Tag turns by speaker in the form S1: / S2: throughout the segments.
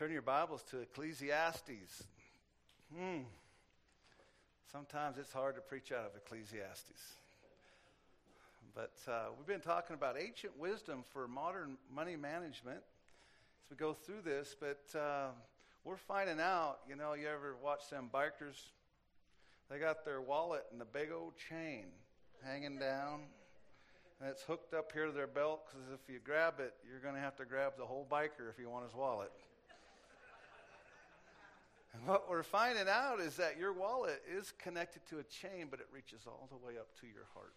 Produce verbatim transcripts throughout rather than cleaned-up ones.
S1: Turn your Bibles to Ecclesiastes. Hmm. Sometimes it's hard to preach out of Ecclesiastes. But uh, we've been talking about ancient wisdom for modern money management as we go through this. But uh, we're finding out, you know, you ever watch them bikers? They got their wallet and the big old chain hanging down. And it's hooked up here to their belt because if you grab it, you're going to have to grab the whole biker if you want his wallet. And what we're finding out is that your wallet is connected to a chain, but it reaches all the way up to your heart.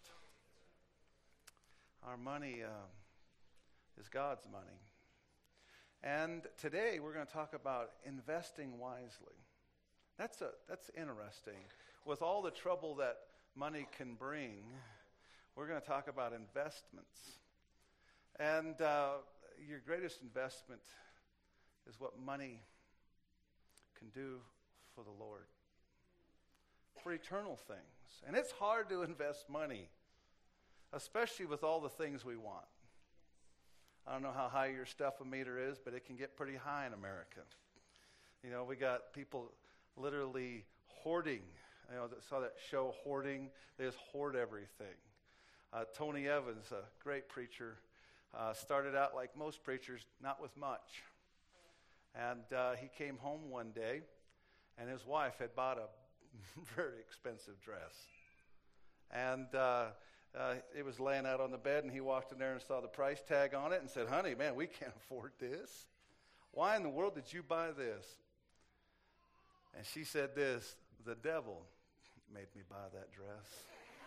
S1: Our money uh, is God's money. And today we're going to talk about investing wisely. That's a that's interesting. With all the trouble that money can bring, we're going to talk about investments. And uh, your greatest investment is what money can do for the Lord, for eternal things. And it's hard to invest money, especially with all the things we want. I don't know how high your stuff-o-meter is, but it can get pretty high in America. You know, we got people literally hoarding. You know, saw that show, Hoarding. They just hoard everything. Uh, Tony Evans, a great preacher, uh, started out like most preachers, not with much. And uh, he came home one day, and his wife had bought a very expensive dress. And uh, uh, it was laying out on the bed, and he walked in there and saw the price tag on it and said, "Honey, man, we can't afford this. Why in the world did you buy this?" And she said this, "The devil made me buy that dress."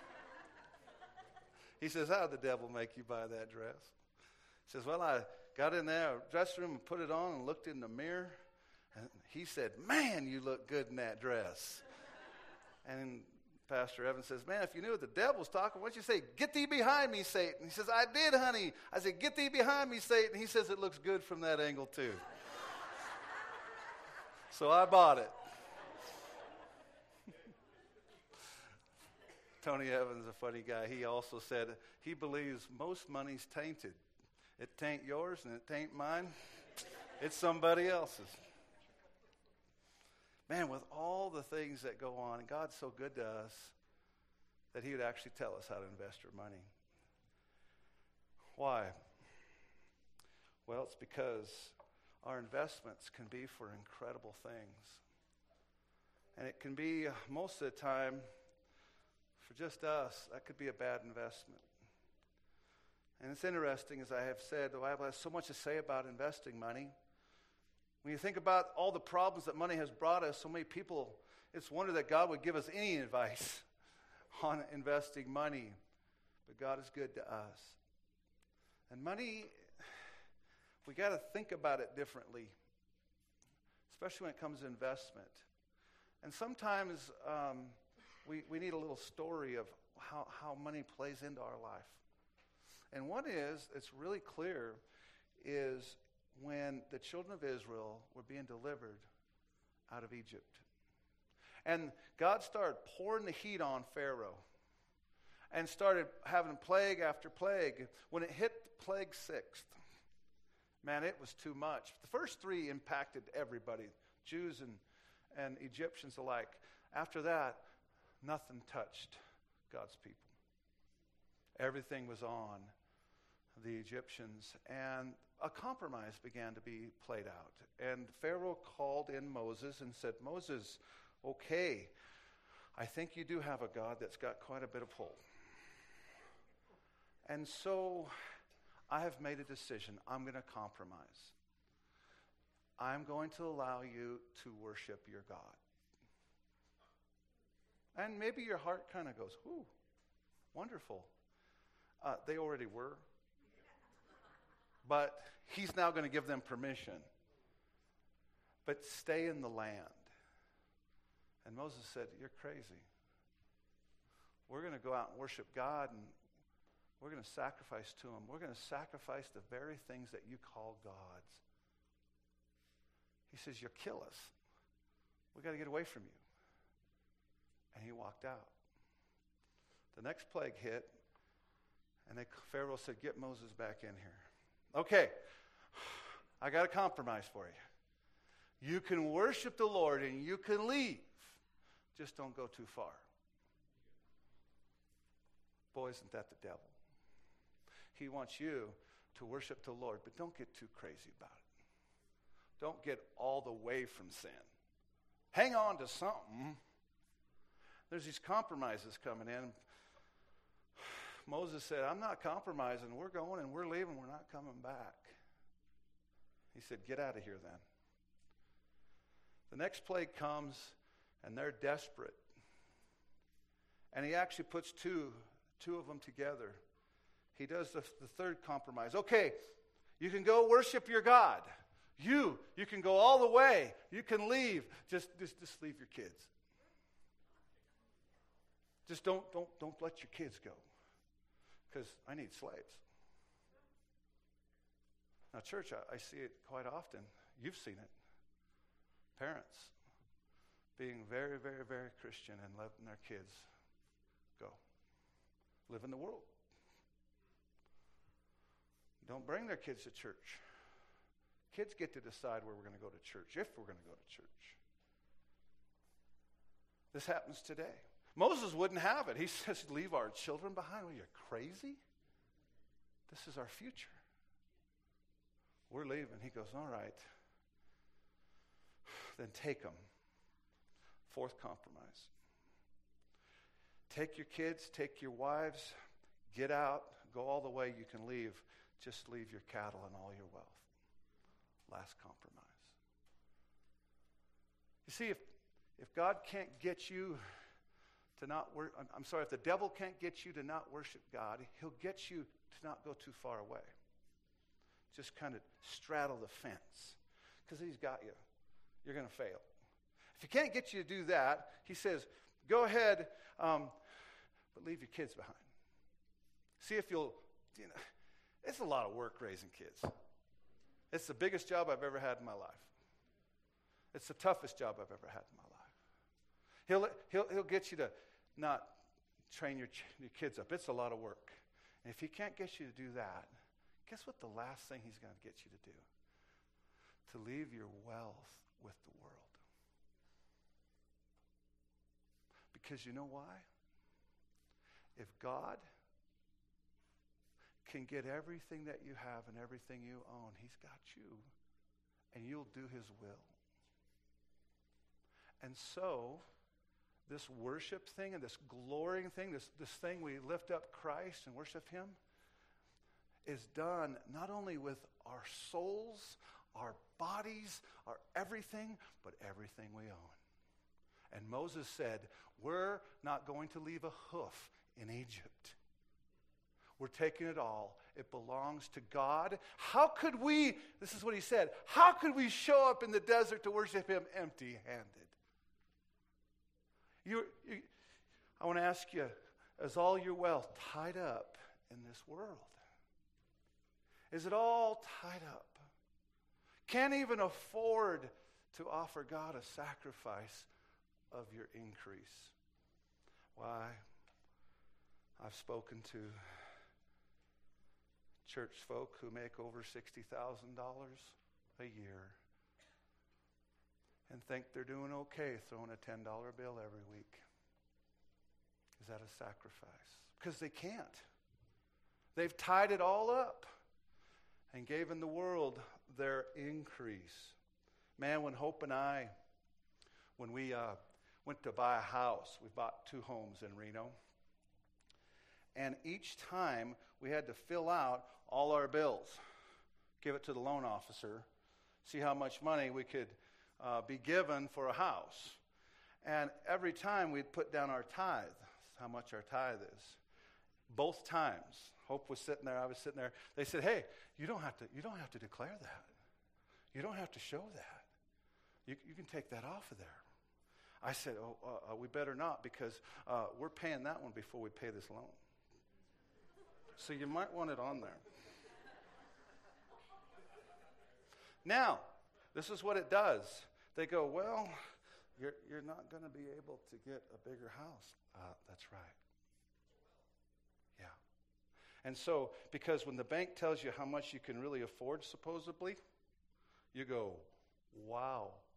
S1: He says, "How did the devil make you buy that dress?" He says, "Well, I got in there, dressing room, and put it on and looked in the mirror. And he said, 'Man, you look good in that dress.'" And Pastor Evans says, "Man, if you knew what the devil's talking, what'd you say? 'Get thee behind me, Satan.'" He says, "I did, honey." I said, "Get thee behind me, Satan." He says, "It looks good from that angle, too." So I bought it. Tony Evans is a funny guy. He also said he believes most money's tainted. It tain't yours and it tain't mine. It's somebody else's. Man, with all the things that go on, and God's so good to us that he would actually tell us how to invest our money. Why? Well, it's because our investments can be for incredible things. And it can be, most of the time, for just us, that could be a bad investment. And it's interesting, as I have said, the Bible has so much to say about investing money. When you think about all the problems that money has brought us, so many people, it's wonder that God would give us any advice on investing money. But God is good to us. And money, we got to think about it differently, especially when it comes to investment. And sometimes um, we, we need a little story of how, how money plays into our life. And one is, it's really clear, is when the children of Israel were being delivered out of Egypt. And God started pouring the heat on Pharaoh and started having plague after plague. When it hit plague sixth, man, it was too much. The first three impacted everybody, Jews and, and Egyptians alike. After that, nothing touched God's people. Everything was on the Egyptians, and a compromise began to be played out. And Pharaoh called in Moses and said, "Moses, okay, I think you do have a God that's got quite a bit of pull. And so I have made a decision. I'm going to compromise. I'm going to allow you to worship your God." And maybe your heart kind of goes, "Ooh, wonderful." Uh, they already were. But he's now going to give them permission. But stay in the land. And Moses said, "You're crazy. We're going to go out and worship God, and we're going to sacrifice to him. We're going to sacrifice the very things that you call gods." He says, "You'll kill us. We got to get away from you." And he walked out. The next plague hit, and they, Pharaoh said, "Get Moses back in here." "Okay, I got a compromise for you. You can worship the Lord and you can leave. Just don't go too far. Boy, isn't that the devil? He wants you to worship the Lord, but don't get too crazy about it. Don't get all the way from sin. Hang on to something. There's these compromises coming in. Moses said, I'm not compromising. We're going and we're leaving. We're not coming back. He said, get out of here then. The next plague comes, and they're desperate. And he actually puts two, two of them together. He does the, the third compromise. Okay, you can go worship your God. You, you can go all the way. You can leave. Just, just, just leave your kids. Just don't, don't, don't let your kids go, because I need slaves. Now, church, I, I see it quite often. You've seen it. Parents being very, very, very Christian and letting their kids go. Live in the world. Don't bring their kids to church. Kids get to decide where we're going to go to church, if we're going to go to church. This happens today. Moses wouldn't have it. He says, leave our children behind. Are you crazy? This is our future. We're leaving. He goes, all right. Then take them. Fourth compromise. Take your kids, take your wives, get out, go all the way you can leave. Just leave your cattle and all your wealth. Last compromise. You see, if, if God can't get you to not work, I'm sorry, if the devil can't get you to not worship God, he'll get you to not go too far away. Just kind of straddle the fence, because he's got you. You're going to fail. If he can't get you to do that, he says, go ahead, um, but leave your kids behind. See if you'll, you know, it's a lot of work raising kids. It's the biggest job I've ever had in my life. It's the toughest job I've ever had in my life. He'll, he'll, he'll get you to not train your, your kids up. It's a lot of work. And if he can't get you to do that, guess what the last thing he's going to get you to do? To leave your wealth with the world. Because you know why? If God can get everything that you have and everything you own, he's got you. And you'll do his will. And so, this worship thing and this glorying thing, this, this thing we lift up Christ and worship him, is done not only with our souls, our bodies, our everything, but everything we own. And Moses said, we're not going to leave a hoof in Egypt. We're taking it all. It belongs to God. How could we, this is what he said, how could we show up in the desert to worship him empty-handed? You, you, I want to ask you, is all your wealth tied up in this world? Is it all tied up? Can't even afford to offer God a sacrifice of your increase. Why? I've spoken to church folk who make over sixty thousand dollars a year and think they're doing okay throwing a ten dollar bill every week. Is that a sacrifice? Because they can't. They've tied it all up and given the world their increase. Man, when Hope and I, when we uh, went to buy a house, we bought two homes in Reno, and each time we had to fill out all our bills, give it to the loan officer, see how much money we could uh, be given for a house. And every time we'd put down our tithe, how much our tithe is. Both times, Hope was sitting there, I was sitting there. They said, "Hey, you don't have to. You don't have to declare that. You don't have to show that. You, you can take that off of there." I said, "Oh, uh, uh, we better not, because uh, we're paying that one before we pay this loan. So you might want it on there." Now, this is what it does. They go, "Well, you're you're not going to be able to get a bigger house." Uh, that's right. Yeah. And so, because when the bank tells you how much you can really afford, supposedly, you go, "Wow,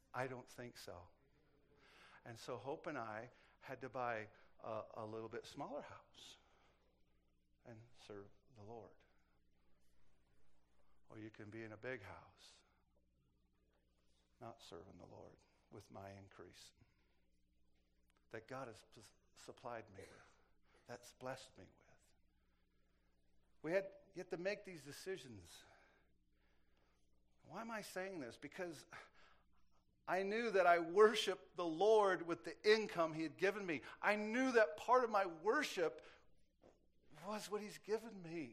S1: I don't think so. And so Hope and I had to buy a, a little bit smaller house and serve the Lord. Or you can be in a big house, not serving the Lord with my increase that God has p- supplied me with, that's blessed me with. We had you have to make these decisions. Why am I saying this? Because I knew that I worshiped the Lord with the income he had given me. I knew that part of my worship was what he's given me.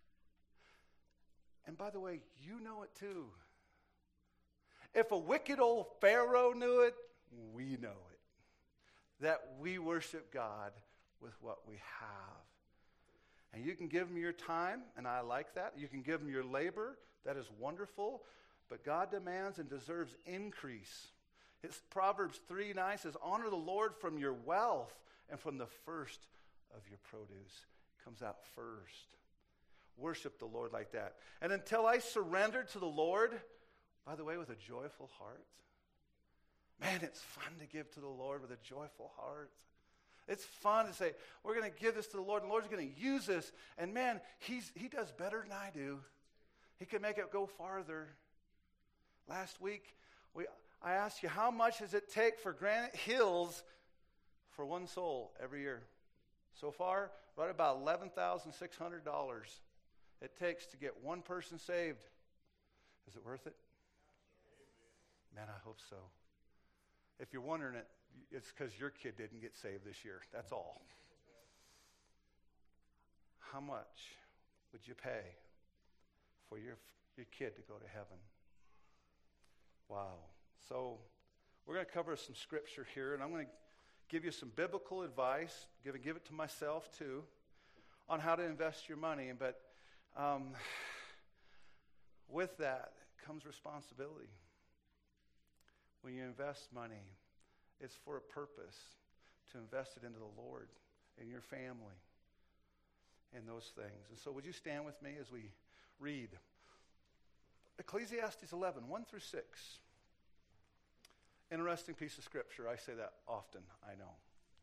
S1: And by the way, you know it too. If a wicked old Pharaoh knew it, we know it. That we worship God with what we have. And you can give him your time, and I like that. You can give him your labor. That is wonderful. But God demands and deserves increase. It's Proverbs three nine says, honor the Lord from your wealth and from the first of your produce. It comes out first. Worship the Lord like that. And until I surrendered to the Lord, by the way, with a joyful heart. Man, it's fun to give to the Lord with a joyful heart. It's fun to say, we're going to give this to the Lord, and the Lord's going to use this. And man, he's, he does better than I do. He can make it go farther. Last week, we, I asked you, how much does it take for Granite Hills for one soul every year? So far, right about eleven thousand six hundred dollars it takes to get one person saved. Is it worth it? Man, I hope so. If you're wondering it, it's because your kid didn't get saved this year. That's all. How much would you pay for your, your kid to go to heaven? Wow. So we're going to cover some scripture here, and I'm going to give you some biblical advice, give, give it to myself too, on how to invest your money. But um, with that comes responsibility. When you invest money, it's for a purpose, to invest it into the Lord and your family and those things. And so would you stand with me as we read Ecclesiastes eleven, one through six. Interesting piece of scripture. I say that often, I know.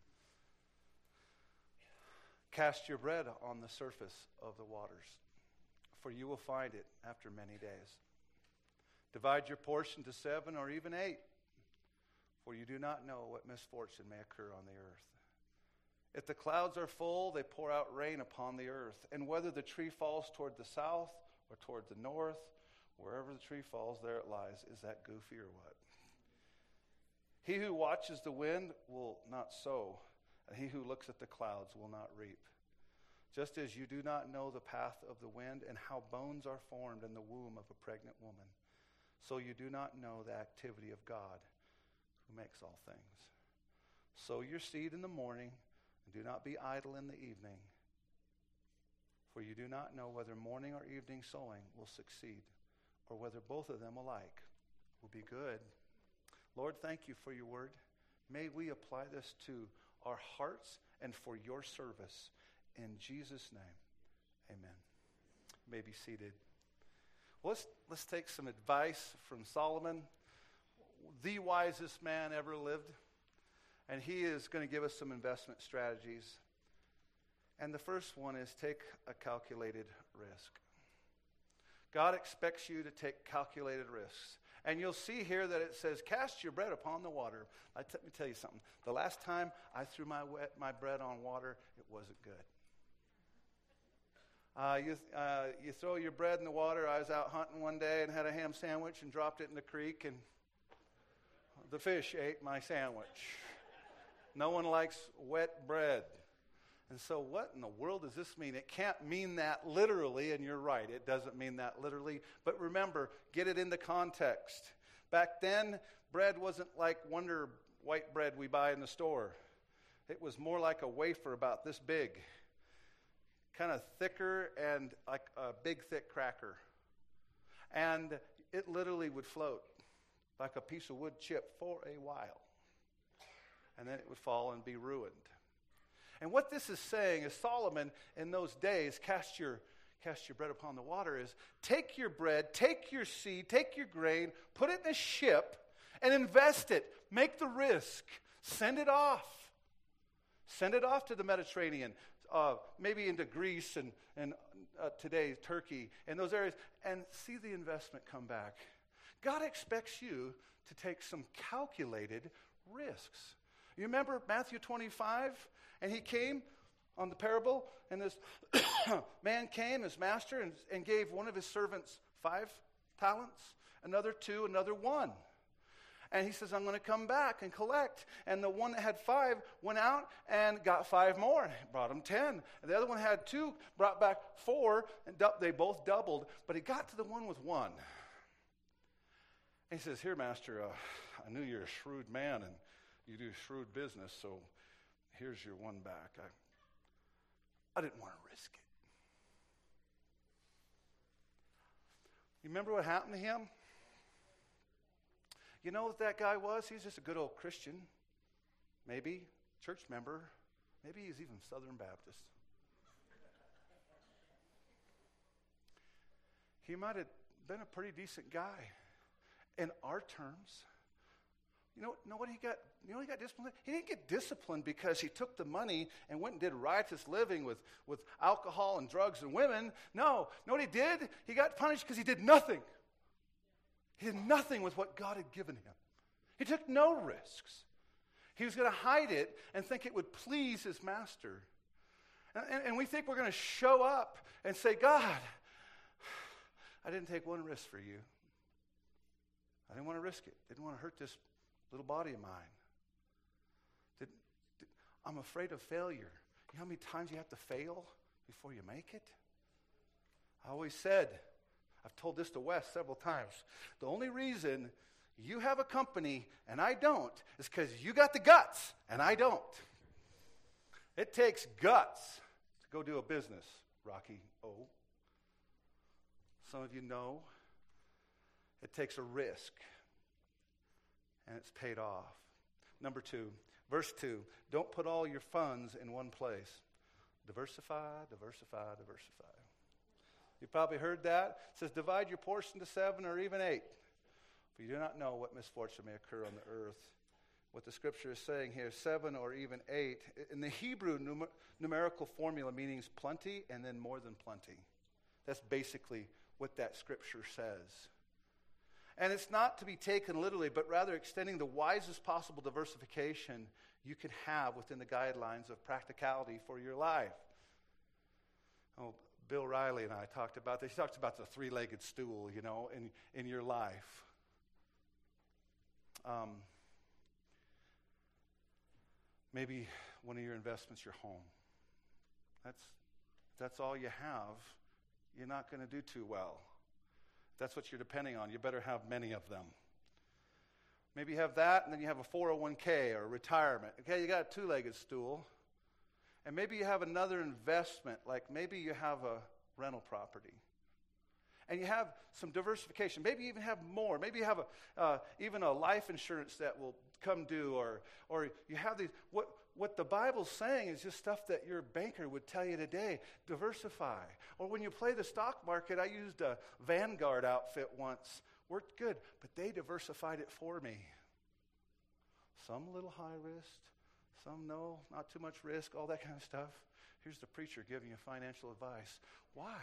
S1: Cast your bread on the surface of the waters, for you will find it after many days. Divide your portion to seven or even eight, for you do not know what misfortune may occur on the earth. If the clouds are full, they pour out rain upon the earth. And whether the tree falls toward the south or toward the north, wherever the tree falls, there it lies. Is that goofy or what? He who watches the wind will not sow, and he who looks at the clouds will not reap. Just as you do not know the path of the wind and how bones are formed in the womb of a pregnant woman, so you do not know the activity of God, who makes all things. Sow your seed in the morning, and do not be idle in the evening, for you do not know whether morning or evening sowing will succeed, or whether both of them alike will be good. Lord, thank you for your word. May we apply this to our hearts and for your service. In Jesus' name, amen. You may be seated. Well, let's, let's take some advice from Solomon, the wisest man ever lived. And he is going to give us some investment strategies. And the first one is take a calculated risk. God expects you to take calculated risks. And you'll see here that it says, cast your bread upon the water. Let me tell you something. The last time I threw my, wet, my bread on water, it wasn't good. Uh, you, uh, you throw your bread in the water. I was out hunting one day and had a ham sandwich and dropped it in the creek, and the fish ate my sandwich. No one likes wet bread. And so what in the world does this mean? It can't mean that literally, and you're right, it doesn't mean that literally. But remember, get it into context. Back then, bread wasn't like Wonder white bread we buy in the store. It was more like a wafer about this big, kind of thicker and like a big, thick cracker. And it literally would float like a piece of wood chip for a while. And then it would fall and be ruined. And what this is saying is Solomon in those days, cast your, cast your bread upon the water, is take your bread, take your seed, take your grain, put it in a ship, and invest it. Make the risk. Send it off. Send it off to the Mediterranean, uh, maybe into Greece and, and uh, today Turkey, and those areas, and see the investment come back. God expects you to take some calculated risks. You remember Matthew twenty-five? And he came on the parable, and this man came, his master, and, and gave one of his servants five talents, another two, another one. And he says, I'm going to come back and collect. And the one that had five went out and got five more. Brought him ten. And the other one had two, brought back four, and du- they both doubled. But he got to the one with one. And he says, here, master, uh, I knew you're a shrewd man, and you do shrewd business, so here's your one back. I, I didn't want to risk it. You remember what happened to him? You know what that guy was? He's just a good old Christian. Maybe church member. Maybe he's even Southern Baptist. He might have been a pretty decent guy in our terms. You know, know what he got? You know he got disciplined? He didn't get disciplined because he took the money and went and did riotous living with, with alcohol and drugs and women. No. Know what he did? He got punished because he did nothing. He did nothing with what God had given him. He took no risks. He was going to hide it and think it would please his master. And, and, and we think we're going to show up and say, God, I didn't take one risk for you. I didn't want to risk it. Didn't want to hurt this little body of mine. Did, did, I'm afraid of failure. You know how many times you have to fail before you make it? I always said, I've told this to Wes several times, the only reason you have a company and I don't is because you got the guts and I don't. It takes guts to go do a business, Rocky O. Some of you know it takes a risk, and it's paid off. Number two, verse two, don't put all your funds in one place. Diversify, diversify, diversify. You probably heard that. It says, divide your portion to seven or even eight. For you do not know what misfortune may occur on the earth. What the scripture is saying here, seven or even eight. In the Hebrew numer- numerical formula means plenty and then more than plenty. That's basically what that scripture says. And it's not to be taken literally, but rather extending the wisest possible diversification you can have within the guidelines of practicality for your life. Oh, Bill Riley and I talked about this. He talked about the three-legged stool, you know, in, in your life. Um, maybe one of your investments, your home. That's, that's all you have. You're not going to do too well. That's what you're depending on. You better have many of them. Maybe you have that, and then you have a four oh one k or retirement. Okay, you got a two-legged stool. And maybe you have another investment, like maybe you have a rental property. And you have some diversification. Maybe you even have more. Maybe you have a, uh, even a life insurance that will come due, or or you have these. What, what the Bible's saying is just stuff that your banker would tell you today. Diversify. Or when you play the stock market, I used a Vanguard outfit once. Worked good, but they diversified it for me. Some a little high risk, some no, not too much risk, all that kind of stuff. Here's the preacher giving you financial advice. Why?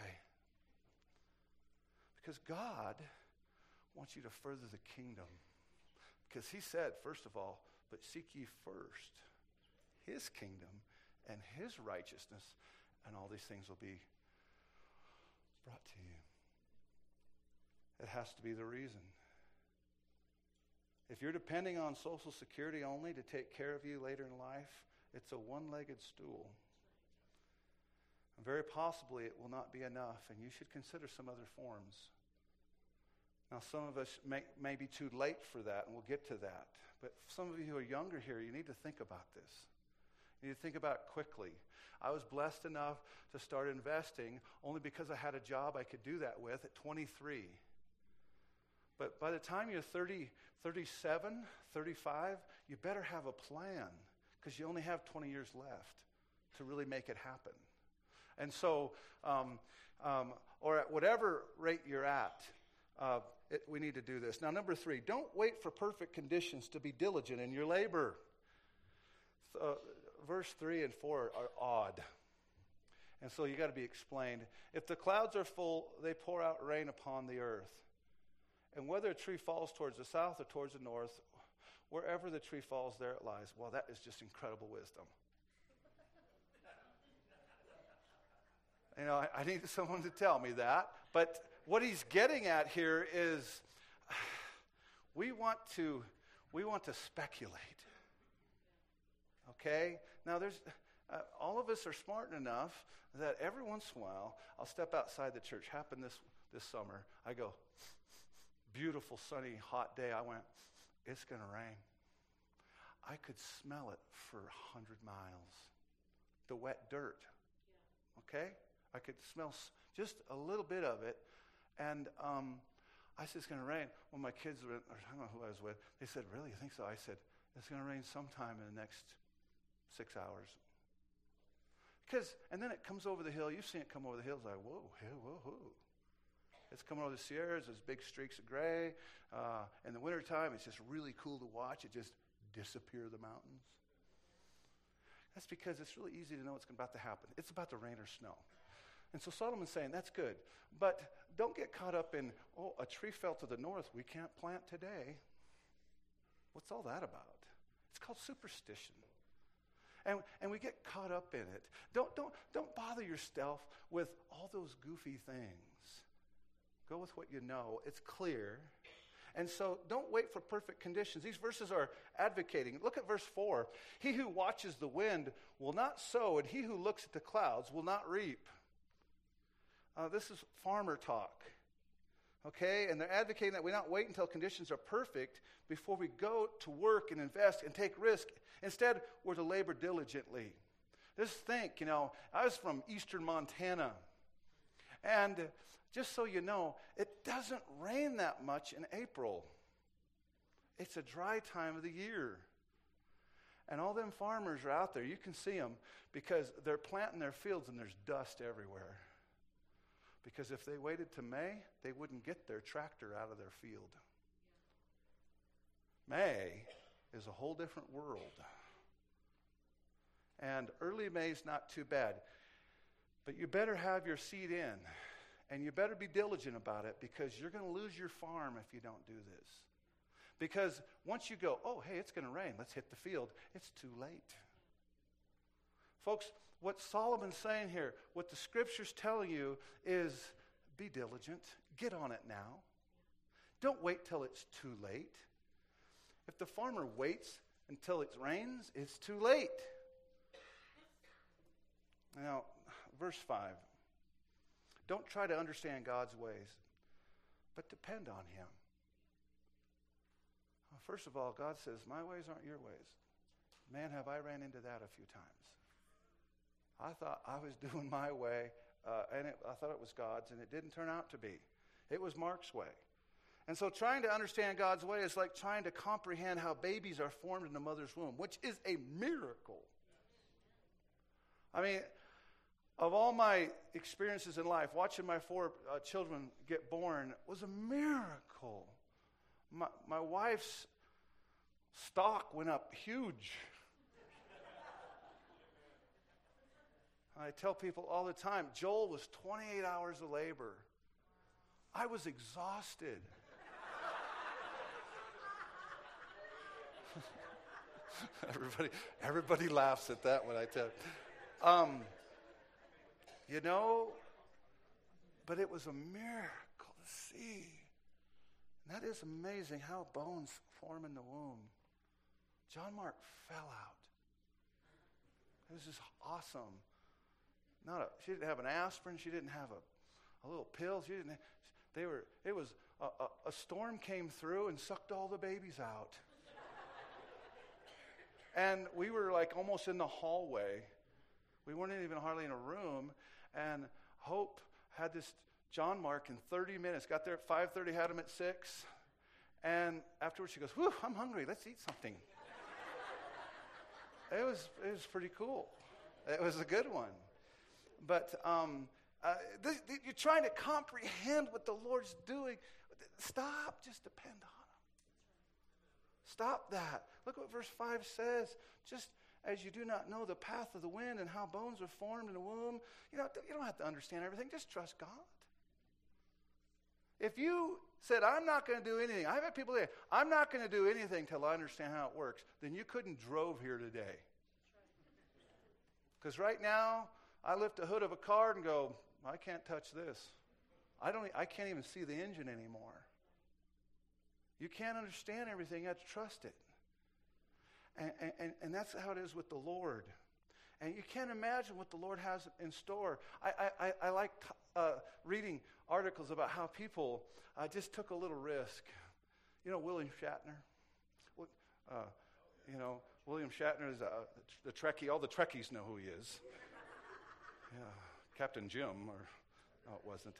S1: Because God wants you to further the kingdom. Because he said, first of all, but seek ye first his kingdom and his righteousness, and all these things will be brought to you. It has to be the reason. If you're depending on Social Security only to take care of you later in life, it's a one-legged stool. And very possibly it will not be enough, and you should consider some other forms. Now, some of us may, may be too late for that, and we'll get to that. But some of you who are younger here, you need to think about this. You need to think about it quickly. I was blessed enough to start investing only because I had a job I could do that with at twenty-three. But by the time you're thirty, thirty-seven, thirty-five, you better have a plan, because you only have twenty years left to really make it happen. And so, um, um, or at whatever rate you're at, uh, it, we need to do this. Now, number three, don't wait for perfect conditions to be diligent in your labor. Uh, verse three and four are odd. And so you got to be explained. If the clouds are full, they pour out rain upon the earth. And whether a tree falls towards the south or towards the north, wherever the tree falls, there it lies. Well, that is just incredible wisdom. You know, I, I need someone to tell me that. But what he's getting at here is we want to we want to speculate. Okay? Now, there's uh, all of us are smart enough that every once in a while, I'll step outside the church. Happened this, this summer. I go, beautiful, sunny, hot day. I went, it's going to rain. I could smell it for a hundred miles. The wet dirt. Okay? I could smell s- just a little bit of it. And um, I said, it's going to rain. When my kids were, or I don't know who I was with, they said, really, you think so? I said, it's going to rain sometime in the next six hours. Because, and then it comes over the hill. You've seen it come over the hills. Like, whoa, whoa, whoa. It's coming over the Sierras. There's big streaks of gray. Uh, in the wintertime, it's just really cool to watch. It just disappear the mountains. That's because it's really easy to know what's about to happen. It's about to rain or snow. And so Solomon's saying, that's good. But don't get caught up in, oh, a tree fell to the north. We can't plant today. What's all that about? It's called superstition. And, and we get caught up in it. Don't, don't, don't bother yourself with all those goofy things. Go with what you know. It's clear. And so don't wait for perfect conditions. These verses are advocating. Look at verse four. He who watches the wind will not sow, and he who looks at the clouds will not reap. Uh, this is farmer talk. Okay? And they're advocating that we not wait until conditions are perfect before we go to work and invest and take risk. Instead, we're to labor diligently. Just think, you know, I was from eastern Montana. And just so you know, it doesn't rain that much in April. It's a dry time of the year. And all them farmers are out there. You can see them because they're planting their fields and there's dust everywhere. Because if they waited to May, they wouldn't get their tractor out of their field. May is a whole different world. And early May is not too bad. But you better have your seed in. And you better be diligent about it because you're going to lose your farm if you don't do this. Because once you go, oh, hey, it's going to rain, let's hit the field, it's too late. Folks, what Solomon's saying here, what the Scripture's telling you is be diligent. Get on it now. Don't wait till it's too late. If the farmer waits until it rains, it's too late. Now, verse five. Don't try to understand God's ways, but depend on Him. Well, first of all, God says, my ways aren't your ways. Man, have I ran into that a few times. I thought I was doing my way, uh, and it, I thought it was God's, and it didn't turn out to be. It was Mark's way. And so trying to understand God's way is like trying to comprehend how babies are formed in the mother's womb, which is a miracle. I mean, of all my experiences in life, watching my four uh, children get born was a miracle. My, my wife's stock went up huge. I tell people all the time, Joel was twenty-eight hours of labor. I was exhausted. everybody, everybody laughs at that when I tell. Um, You know, but it was a miracle to see. And that is amazing how bones form in the womb. John Mark fell out. It was just awesome. Not a, she didn't have an aspirin. She didn't have a, a little pill. She didn't. They were. It was a, a, a storm came through and sucked all the babies out. And we were like almost in the hallway. We weren't even hardly in a room. And Hope had this John Mark in thirty minutes. Got there at five thirty, had him at six. And afterwards she goes, whew, I'm hungry. Let's eat something. It was it was pretty cool. It was a good one. But um, uh, th- th- you're trying to comprehend what the Lord's doing. Stop. Just depend on him. Stop that. Look what verse five says. Just as you do not know the path of the wind and how bones are formed in the womb, you know, you don't have to understand everything. Just trust God. If you said, I'm not going to do anything, I've had people say, I'm not going to do anything till I understand how it works, then you couldn't drove here today. Because right now, I lift the hood of a car and go, I can't touch this. I don't. I can't even see the engine anymore. You can't understand everything. You have to trust it. And, and, and that's how it is with the Lord. And you can't imagine what the Lord has in store. I, I, I like uh, reading articles about how people uh, just took a little risk. You know, William Shatner? Uh, you know, William Shatner is uh, the Trekkie. All the Trekkies know who he is. Yeah, Captain Jim, or no, it wasn't.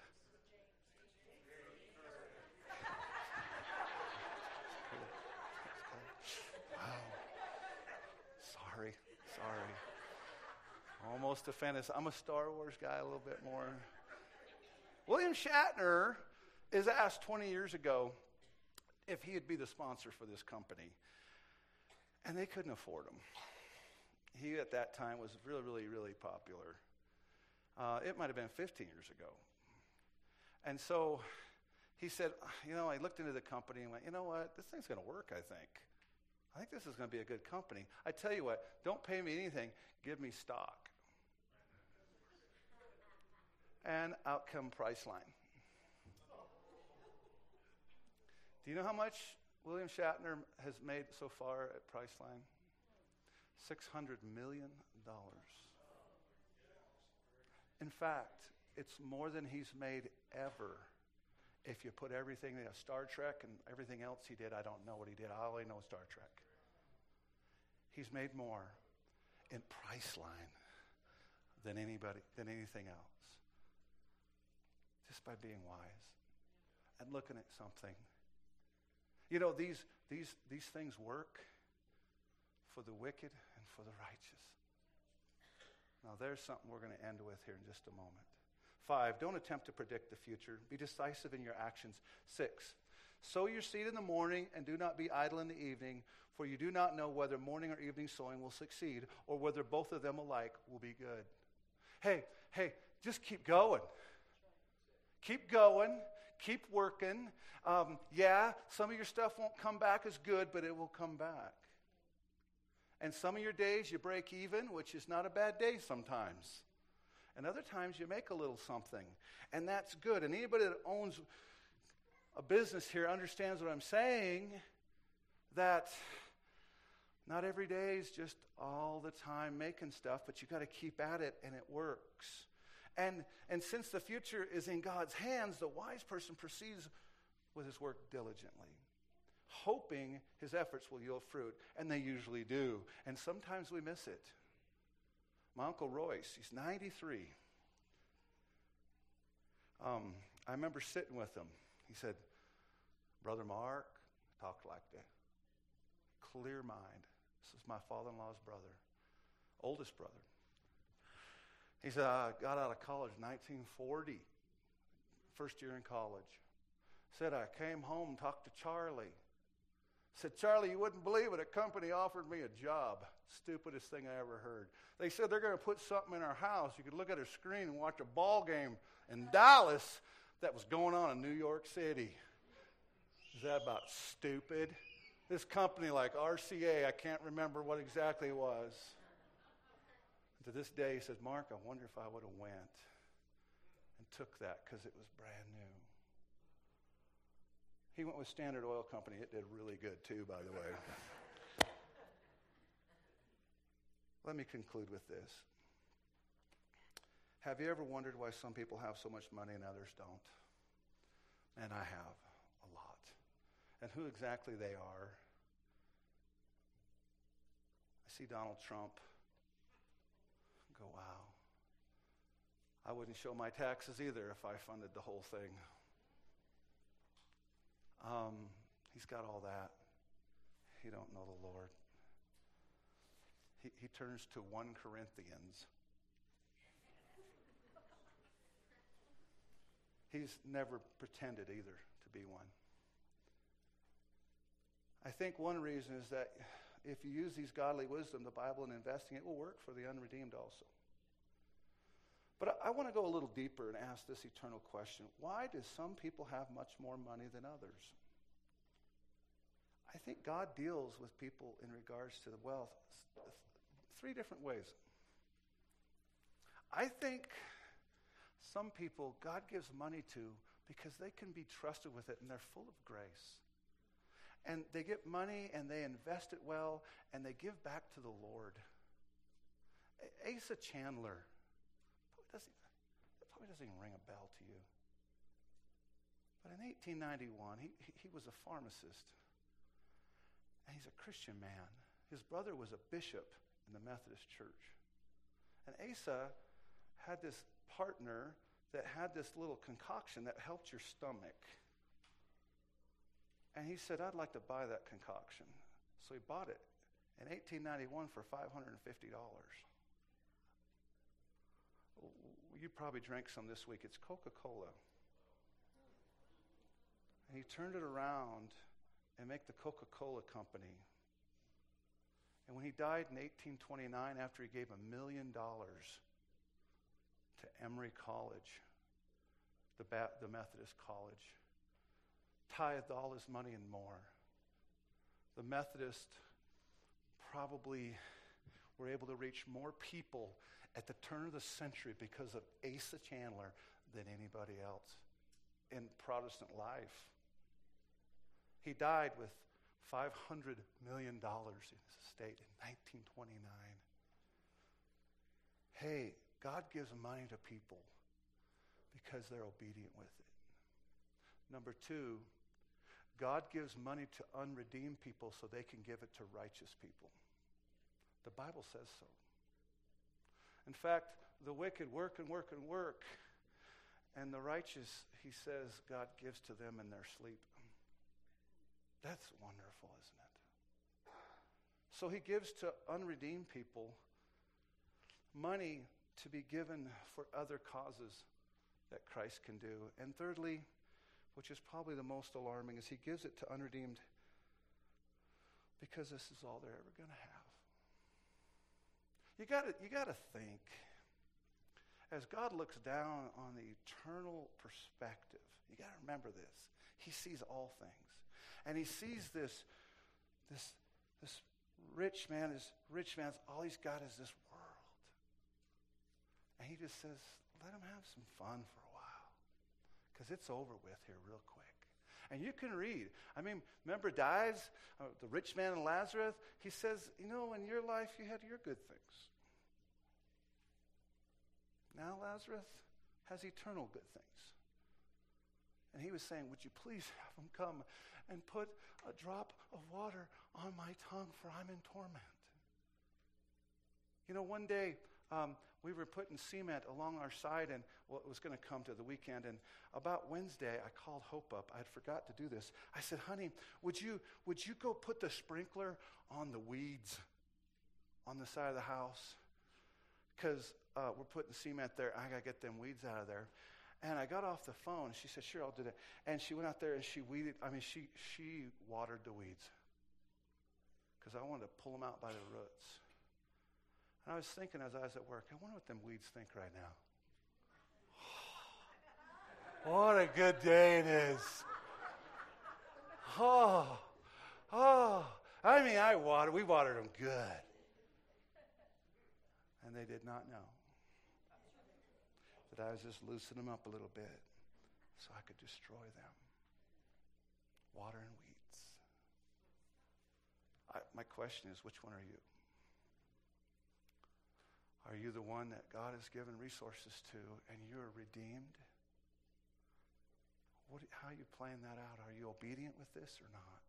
S1: Sorry, sorry. Almost offended. I'm a Star Wars guy a little bit more. William Shatner is asked twenty years ago if he'd be the sponsor for this company. And they couldn't afford him. He, at that time, was really, really, really popular. Uh, it might have been fifteen years ago. And so he said, you know, I looked into the company and went, you know what, this thing's going to work, I think. I think this is going to be a good company. I tell you what, don't pay me anything, give me stock. And out come Priceline. Do you know how much William Shatner has made so far at Priceline? six hundred million dollars. In fact, it's more than he's made ever. If you put everything, you know, Star Trek and everything else he did, I don't know what he did. I only know Star Trek. He's made more in Priceline than anybody, than anything else. Just by being wise and looking at something. You know, these these these things work for the wicked and for the righteous. Now, there's something we're going to end with here in just a moment. Five, don't attempt to predict the future. Be decisive in your actions. Six, sow your seed in the morning and do not be idle in the evening, for you do not know whether morning or evening sowing will succeed or whether both of them alike will be good. Hey, hey, just keep going. Keep going. Keep working. Um, yeah, some of your stuff won't come back as good, but it will come back. And some of your days you break even, which is not a bad day sometimes. And other times you make a little something, and that's good. And anybody that owns a business here understands what I'm saying, that not every day is just all the time making stuff, but you got to keep at it, and it works. And, and since the future is in God's hands, the wise person proceeds with his work diligently, hoping his efforts will yield fruit, and they usually do. And sometimes we miss it. My Uncle Royce, he's ninety-three. Um, I remember sitting with him. He said, Brother Mark, talked like that. Clear mind. This is my father-in-law's brother, oldest brother. He said, I got out of college in nineteen forty, first year in college. Said, I came home and talked to Charlie. Said, Charlie, you wouldn't believe it. A company offered me a job. Stupidest thing I ever heard. They said they're going to put something in our house. You could look at a screen and watch a ball game in Dallas that was going on in New York City. Is that about stupid? This company like R C A, I can't remember what exactly it was. To this day, he says, Mark, I wonder if I would have went and took that because it was brand new. He went with Standard Oil Company. It did really good too, by the way. Let me conclude with this. Have you ever wondered why some people have so much money and others don't? And I have a lot. And who exactly they are. I see Donald Trump. Go, wow. I wouldn't show my taxes either if I funded the whole thing. Um, he's got all that. He don't know the Lord. He, he turns to First Corinthians. He's never pretended either to be one. I think one reason is that if you use these godly wisdom, the Bible, and investing, it will work for the unredeemed also. But I, I want to go a little deeper and ask this eternal question. Why do some people have much more money than others? I think God deals with people in regards to the wealth three different ways. I think some people God gives money to because they can be trusted with it and they're full of grace. And they get money and they invest it well and they give back to the Lord. Asa Chandler, probably doesn't, that probably doesn't even ring a bell to you. But in eighteen ninety-one, he, he was a pharmacist. And he's a Christian man. His brother was a bishop in the Methodist Church. And Asa had this partner that had this little concoction that helped your stomach. And he said, I'd like to buy that concoction. So he bought it in eighteen ninety-one for five hundred fifty dollars. You probably drank some this week. It's Coca-Cola. And he turned it around and made the Coca-Cola company. And when he died in eighteen twenty-nine, after he gave a million dollars to Emory College, the, ba- the Methodist college, tithed all his money and more. The Methodists probably were able to reach more people at the turn of the century because of Asa Chandler than anybody else in Protestant life. He died with five hundred million dollars in his estate in nineteen twenty-nine. Hey, God gives money to people because they're obedient with it. Number two, God gives money to unredeemed people so they can give it to righteous people. The Bible says so. In fact, the wicked work and work and work, and the righteous, he says, God gives to them in their sleep. That's wonderful, isn't it? So he gives to unredeemed people money to be given for other causes that Christ can do. And thirdly, which is probably the most alarming, is he gives it to unredeemed because this is all they're ever going to have. You got to you got to think, as God looks down on the eternal perspective, you got to remember this. He sees all things. And he sees this, this, this rich man, this rich man's, all he's got is this world. And he just says, let him have some fun for a while. Because it's over with here real quick. And you can read. I mean, remember dies, uh, the rich man and Lazarus? He says, you know, in your life you had your good things. Now Lazarus has eternal good things. And he was saying, would you please have him come and put a drop of water on my tongue, for I'm in torment. You know, one day um, we were putting cement along our side, and well, it was going to come to the weekend. And about Wednesday, I called Hope up. I had forgot to do this. I said, honey, would you would you go put the sprinkler on the weeds on the side of the house? Because uh, we're putting cement there. I got to get them weeds out of there. And I got off the phone. She said, sure, I'll do that. And she went out there and she weeded. I mean, she she watered the weeds because I wanted to pull them out by the roots. And I was thinking as I was at work, I wonder what them weeds think right now. What a good day it is. Oh, oh. I mean, I watered. We watered them good. And they did not know that I was just loosening them up a little bit so I could destroy them. Water and weeds. I, my question is, which one are you? Are you the one that God has given resources to and you're redeemed? What, how are you playing that out? Are you obedient with this or not?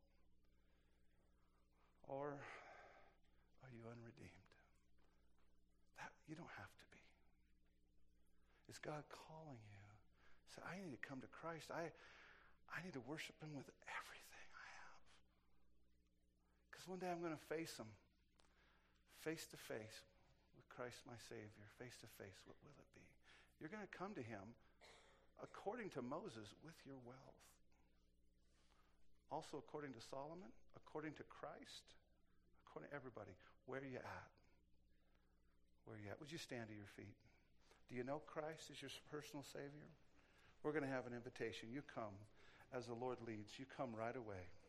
S1: Or are you unredeemed? That, you don't have to be. Is God calling you? Say, I need to come to Christ. I, I need to worship him with everything I have. Because one day I'm going to face him face to face with Christ my Savior. Face to face, what will it be? You're going to come to him, according to Moses, with your wealth. also according to Solomon, according to Christ, according to everybody. Where are you at? Where are you at? Would you stand to your feet? Do you know Christ as your personal Savior? We're going to have an invitation. You come as the Lord leads. You come right away.